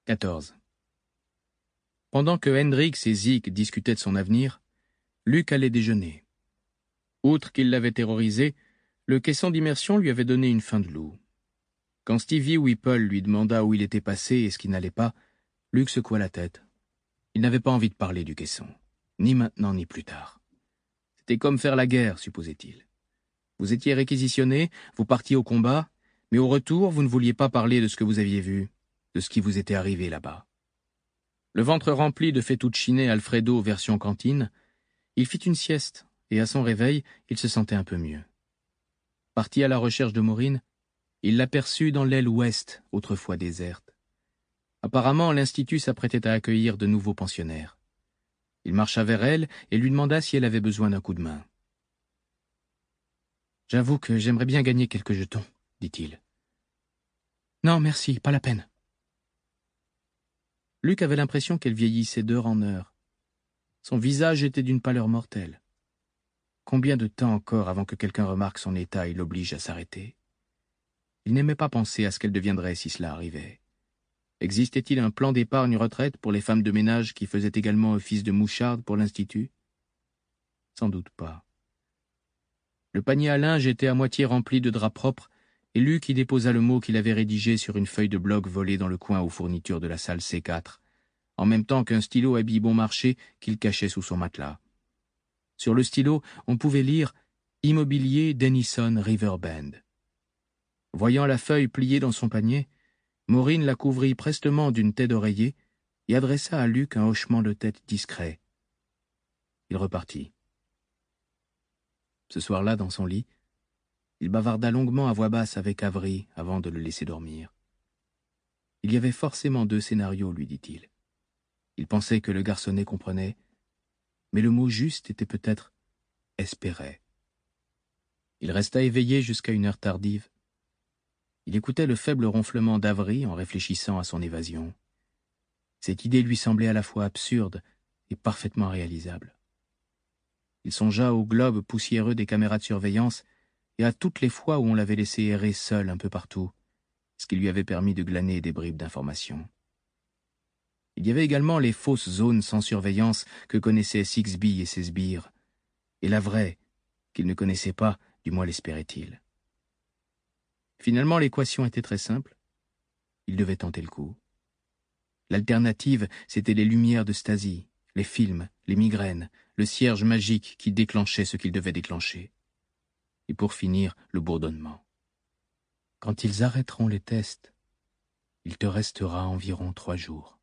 14. Pendant que Hendrix et Zeke discutaient de son avenir, Luc allait déjeuner. Outre qu'il l'avait terrorisé, le caisson d'immersion lui avait donné une faim de loup. Quand Stevie Whipple lui demanda où il était passé et ce qui n'allait pas, Luc secoua la tête. Il n'avait pas envie de parler du caisson, ni maintenant ni plus tard. C'était comme faire la guerre, supposait-il. Vous étiez réquisitionné, vous partiez au combat, mais au retour, vous ne vouliez pas parler de ce que vous aviez vu, de ce qui vous était arrivé là-bas. Le ventre rempli de fettuccine Alfredo version cantine, il fit une sieste, et à son réveil, il se sentait un peu mieux. Parti à la recherche de Maureen, il l'aperçut dans l'aile ouest, autrefois déserte. Apparemment, l'Institut s'apprêtait à accueillir de nouveaux pensionnaires. Il marcha vers elle et lui demanda si elle avait besoin d'un coup de main. « J'avoue que j'aimerais bien gagner quelques jetons, » dit-il. « Non, merci, pas la peine. » Luc avait l'impression qu'elle vieillissait d'heure en heure. Son visage était d'une pâleur mortelle. Combien de temps encore avant que quelqu'un remarque son état et l'oblige à s'arrêter? Il n'aimait pas penser à ce qu'elle deviendrait si cela arrivait. Existait-il un plan d'épargne retraite pour les femmes de ménage qui faisaient également office de moucharde pour l'Institut? Sans doute pas. Le panier à linge était à moitié rempli de draps propres, et Luc y déposa le mot qu'il avait rédigé sur une feuille de bloc volée dans le coin aux fournitures de la salle C4, en même temps qu'un stylo habit bon marché qu'il cachait sous son matelas. Sur le stylo, on pouvait lire « Immobilier Denison Riverbend ». Voyant la feuille pliée dans son panier, Maureen la couvrit prestement d'une tête d'oreiller et adressa à Luc un hochement de tête discret. Il repartit. Ce soir-là, dans son lit, il bavarda longuement à voix basse avec Avery avant de le laisser dormir. Il y avait forcément 2 scénarios, lui dit-il. Il pensait que le garçonnet comprenait, mais le mot juste était peut-être « espérait ». Il resta éveillé jusqu'à une heure tardive. Il écoutait le faible ronflement d'Avery en réfléchissant à son évasion. Cette idée lui semblait à la fois absurde et parfaitement réalisable. Il songea aux globes poussiéreux des caméras de surveillance et à toutes les fois où on l'avait laissé errer seul un peu partout, ce qui lui avait permis de glaner des bribes d'informations. Il y avait également les fausses zones sans surveillance que connaissaient Sixby et ses sbires, et la vraie, qu'il ne connaissait pas, du moins l'espérait-il. Finalement, l'équation était très simple. Il devait tenter le coup. L'alternative, c'était les lumières de Stasi, les films, les migraines, le cierge magique qui déclenchait ce qu'il devait déclencher. Et pour finir, le bourdonnement. Quand ils arrêteront les tests, il te restera environ 3 jours.